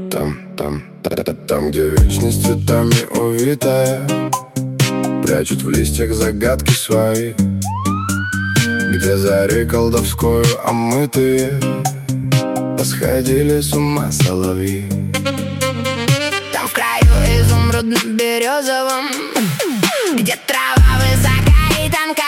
Там, где вечность цветами увитая, прячут в листьях загадки свои, где зарей колдовскую омытые посходили с ума соловьи. Там в краю изумрудно-березовом, где трава высока и тонка,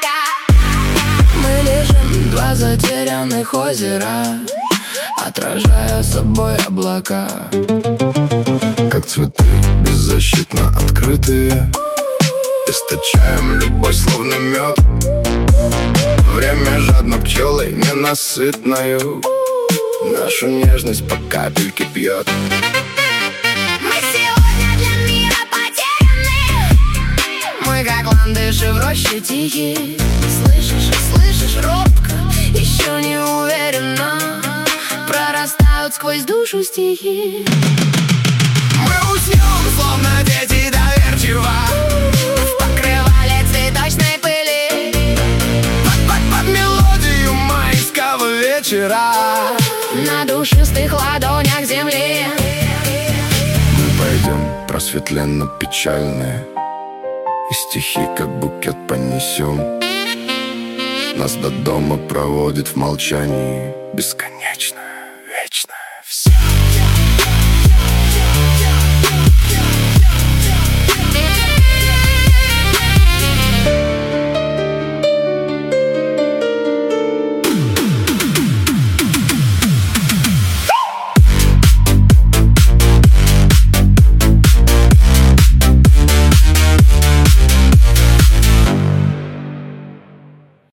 мы лежим, два затерянных озера, отражая собой облака. Как цветы беззащитно открытые, источаем любовь словно мед. Время жадно пчелой ненасытною нашу нежность по капельке пьет. Мы сегодня для мира потеряны, мы как ландыши в роще тихие. Слышишь, робко, еще не уверенно прорастают сквозь душу стихи. Мы уснем, словно дети доверчиво, в покрывале цветочной пыли, под мелодию майского вечера, на душистых ладонях земли. мы пойдем просветленно-печальные, и стихи, как букет, понесем. Нас до дома проводит в молчании бесконечное.